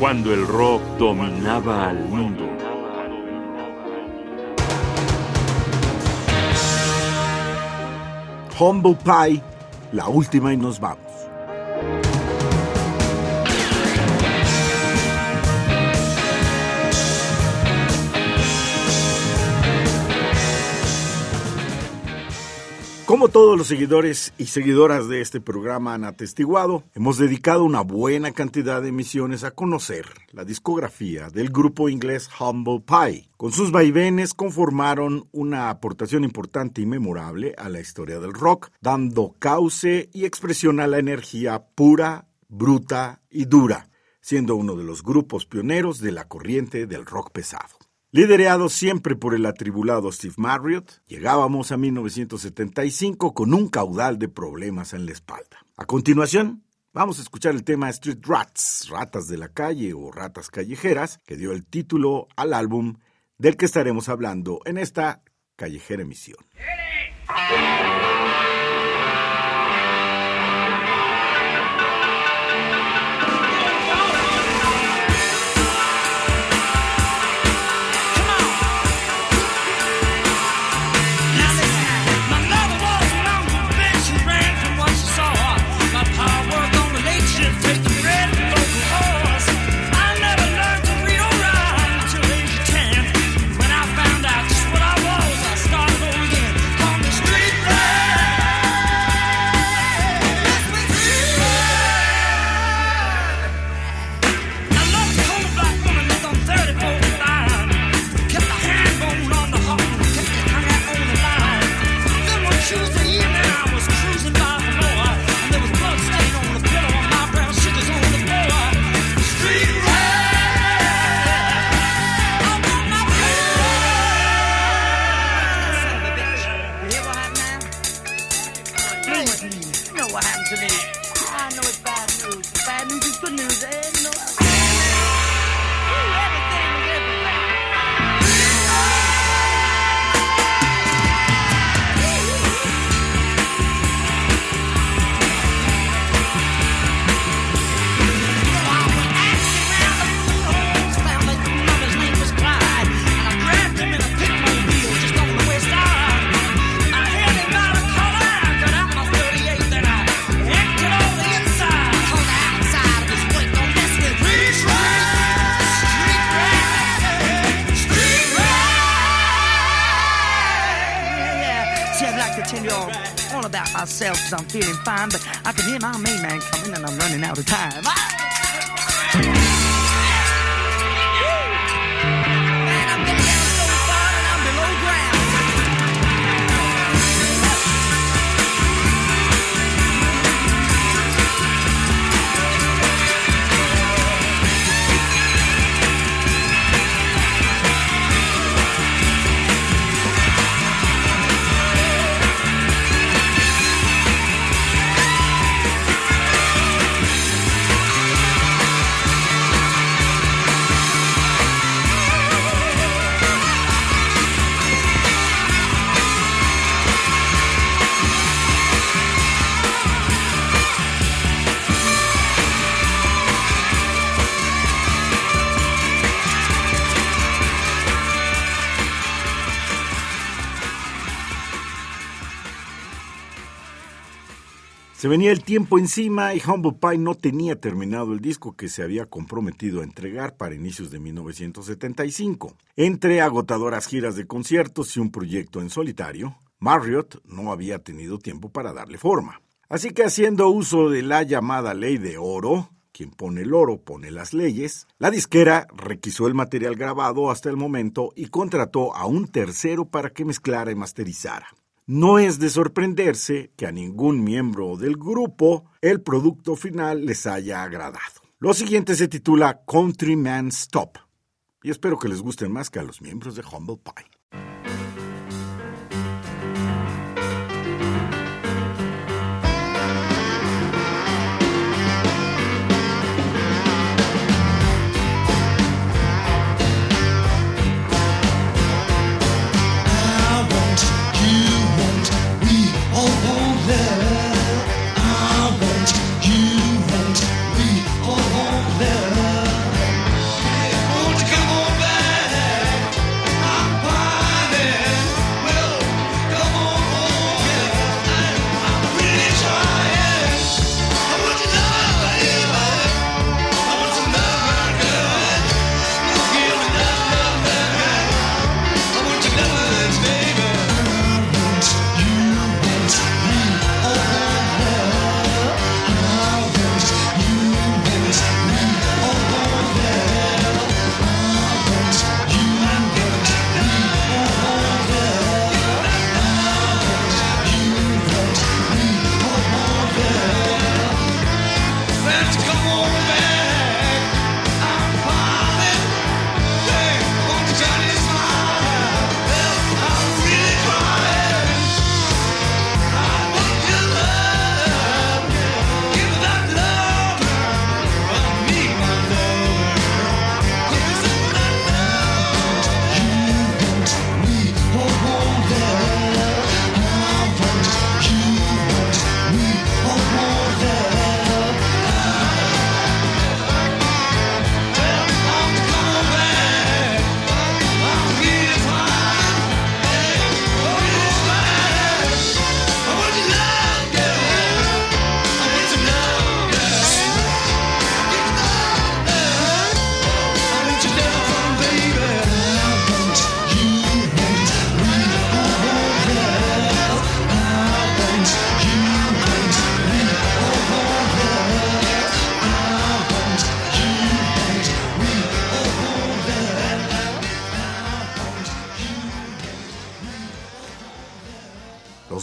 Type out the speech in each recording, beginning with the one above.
cuando el rock dominaba al mundo. Humble Pie, la última y nos vamos. Como todos los seguidores y seguidoras de este programa han atestiguado, hemos dedicado una buena cantidad de emisiones a conocer la discografía del grupo inglés Humble Pie. Con sus vaivenes conformaron una aportación importante y memorable a la historia del rock, dando cauce y expresión a la energía pura, bruta y dura, siendo uno de los grupos pioneros de la corriente del rock pesado. Liderados siempre por el atribulado Steve Marriott, llegábamos a 1975 con un caudal de problemas en la espalda. A continuación, vamos a escuchar el tema Street Rats, ratas de la calle o ratas callejeras, que dio el título al álbum del que estaremos hablando en esta callejera emisión. Cause I'm feeling fine, but I can hear my main man coming and I'm running out of time. Se venía el tiempo encima y Humble Pie no tenía terminado el disco que se había comprometido a entregar para inicios de 1975. Entre agotadoras giras de conciertos y un proyecto en solitario, Marriott no había tenido tiempo para darle forma. Así que haciendo uso de la llamada ley de oro, quien pone el oro pone las leyes, la disquera requisó el material grabado hasta el momento y contrató a un tercero para que mezclara y masterizara. No es de sorprenderse que a ningún miembro del grupo el producto final les haya agradado. Lo siguiente se titula Countryman's Stop y espero que les gusten más que a los miembros de Humble Pie. I want, you want, we all want love.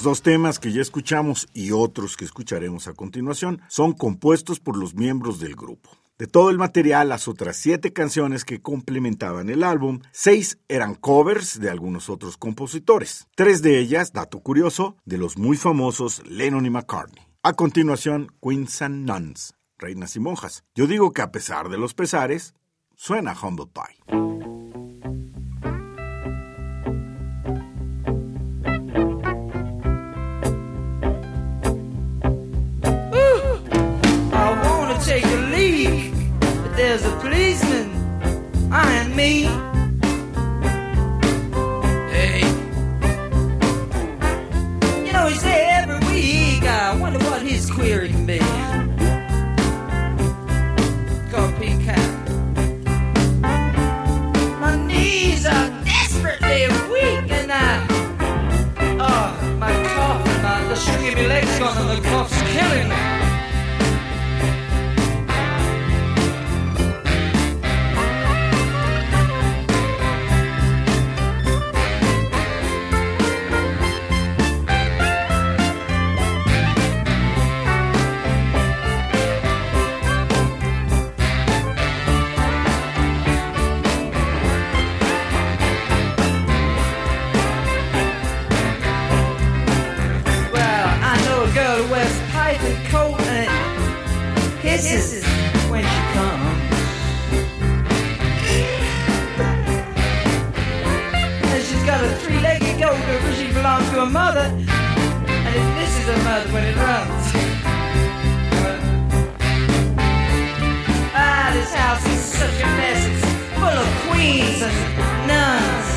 dos temas que ya escuchamos y otros que escucharemos a continuación son compuestos por los miembros del grupo. De todo el material, las otras 7 canciones que complementaban el álbum, 6 eran covers de algunos otros compositores. 3 de ellas, dato curioso, de los muy famosos Lennon y McCartney. A continuación, Queens and Nuns, Reinas y Monjas. Yo digo que a pesar de los pesares, suena Humble Pie. Take a leak, but there's a policeman eyeing me. Hey, you know he's there every week. I wonder what his query can be. Called Peacock. My knees are desperately weak, and my cough and the string of my legs gone, and the cough's killing me. This is when she comes. And she's got a 3-legged goat because she belongs to her mother. And it misses her mother when it runs. This house is such a mess. It's full of queens and nuns.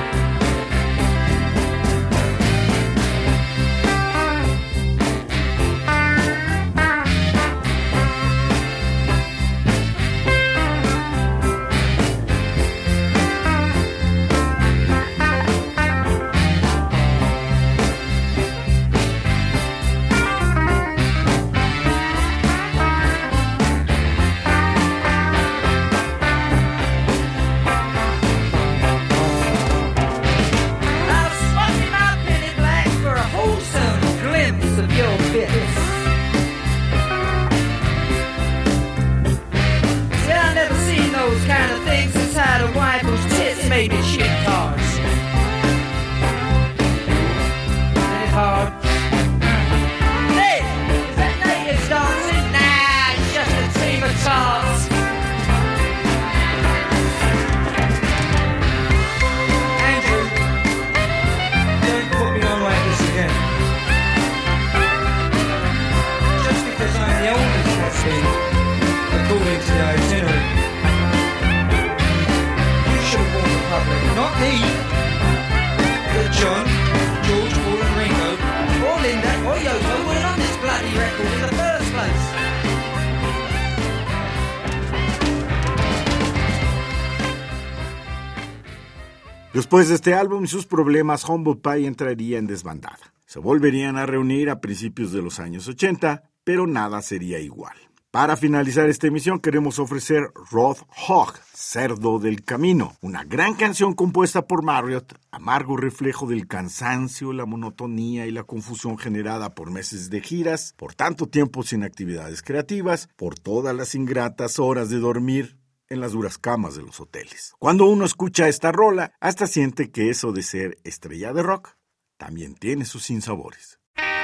Después de este álbum y sus problemas, Humble Pie entraría en desbandada. Se volverían a reunir a principios de los años 80, pero nada sería igual. Para finalizar esta emisión queremos ofrecer Roadhog, Cerdo del Camino, una gran canción compuesta por Marriott, amargo reflejo del cansancio, la monotonía y la confusión generada por meses de giras, por tanto tiempo sin actividades creativas, por todas las ingratas horas de dormir en las duras camas de los hoteles. Cuando uno escucha esta rola, hasta siente que eso de ser estrella de rock también tiene sus sinsabores.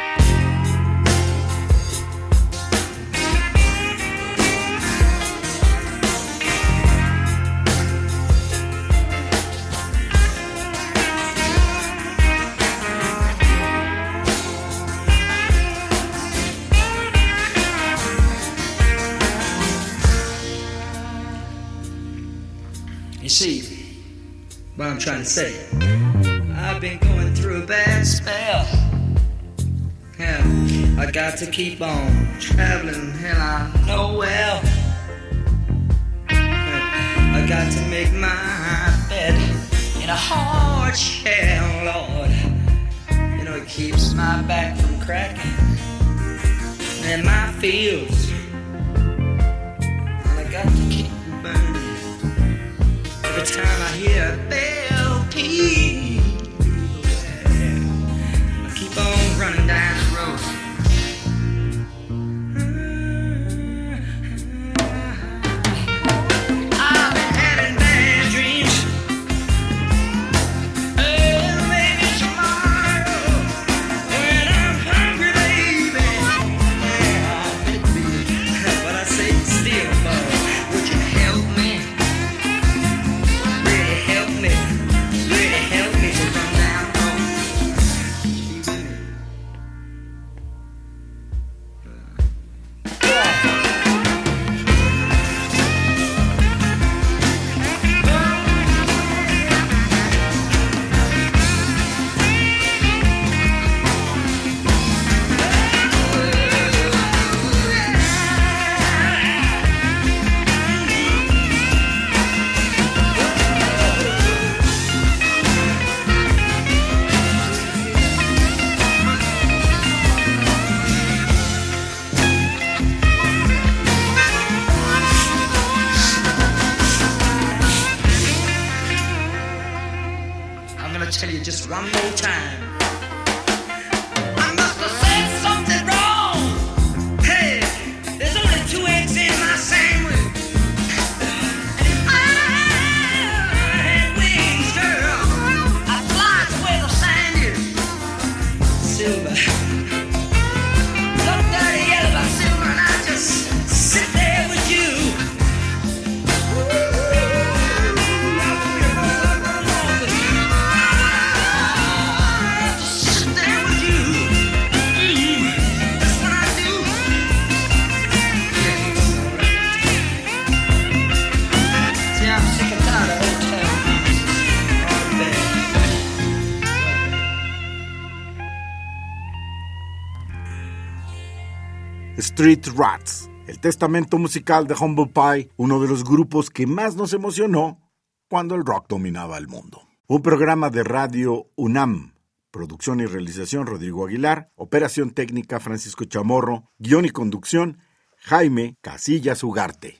You see, what I'm trying to say, I've been going through a bad spell. Yeah, I got to keep on traveling, and I know well. I got to make my bed in a hard shell, Lord. You know, it keeps my back from cracking and my fields. And I got to keep burning. Every time I hear a bell peal, I keep on running. you just one more time. I must have said something wrong. Hey, there's only 2 eggs in my sandwich. And if I had wings, girl, I'd fly to where the sand is. Silver. Look dirty yellow by silver, and I just sit there with you. Street Rats, el testamento musical de Humble Pie, uno de los grupos que más nos emocionó cuando el rock dominaba el mundo. Un programa de Radio UNAM, producción y realización Rodrigo Aguilar, operación técnica Francisco Chamorro, guión y conducción Jaime Casillas Ugarte.